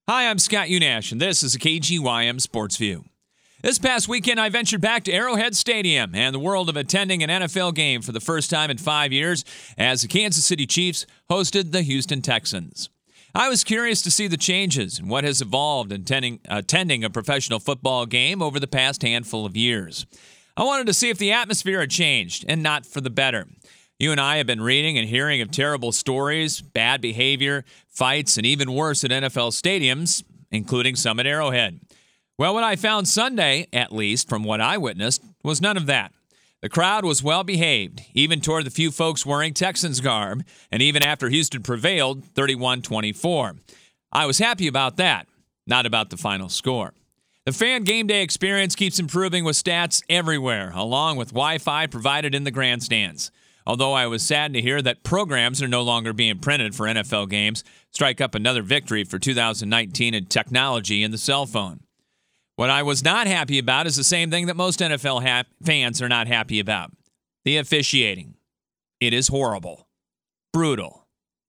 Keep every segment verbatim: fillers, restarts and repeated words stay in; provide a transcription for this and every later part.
Hi, I'm Scott Unash, and this is a K G Y M Sports View. This past weekend, I ventured back to Arrowhead Stadium and the world of attending an N F L game for the first time in five years as the Kansas City Chiefs hosted the Houston Texans. I was curious to see the changes and what has evolved in attending, attending a professional football game over the past handful of years. I wanted to see if the atmosphere had changed, and not for the better. You and I have been reading and hearing of terrible stories, bad behavior, fights, and even worse at N F L stadiums, including some at Arrowhead. Well, what I found Sunday, at least from what I witnessed, was none of that. The crowd was well behaved, even toward the few folks wearing Texans garb, and even after Houston prevailed thirty-one twenty-four. I was happy about that, not about the final score. The fan game day experience keeps improving with stats everywhere, along with Wi-Fi provided in the grandstands. Although I was saddened to hear that programs are no longer being printed for N F L games, strike up another victory for two thousand nineteen in technology and the cell phone. What I was not happy about is the same thing that most N F L ha- fans are not happy about. The officiating. It is horrible, brutal,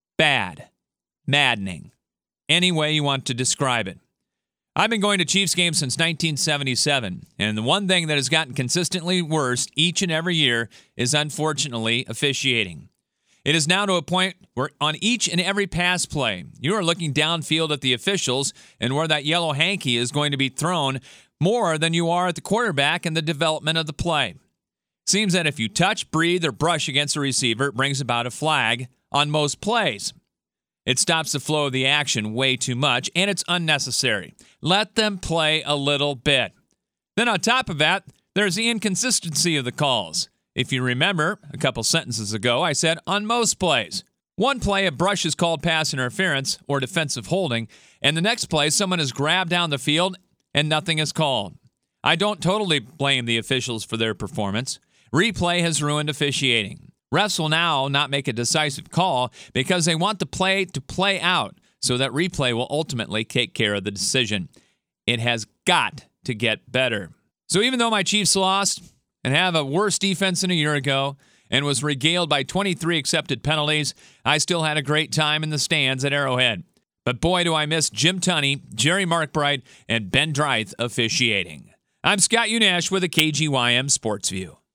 bad, maddening, any way you want to describe it. I've been going to Chiefs games since nineteen seventy-seven, and the one thing that has gotten consistently worse each and every year is, unfortunately, officiating. It is now to a point where on each and every pass play, you are looking downfield at the officials and where that yellow hanky is going to be thrown more than you are at the quarterback and the development of the play. Seems that if you touch, breathe, or brush against a receiver, it brings about a flag on most plays. It stops the flow of the action way too much, and it's unnecessary. Let them play a little bit. Then on top of that, there's the inconsistency of the calls. If you remember, a couple sentences ago, I said on most plays. One play, a brush is called pass interference or defensive holding, and the next play, someone is grabbed down the field and nothing is called. I don't totally blame the officials for their performance. Replay has ruined officiating. Refs will now not make a decisive call because they want the play to play out so that replay will ultimately take care of the decision. It has got to get better. So even though my Chiefs lost and have a worse defense than a year ago and was regaled by twenty-three accepted penalties, I still had a great time in the stands at Arrowhead. But boy, do I miss Jim Tunney, Jerry Markbright, and Ben Dreith officiating. I'm Scott Unash with a K G Y M Sports View.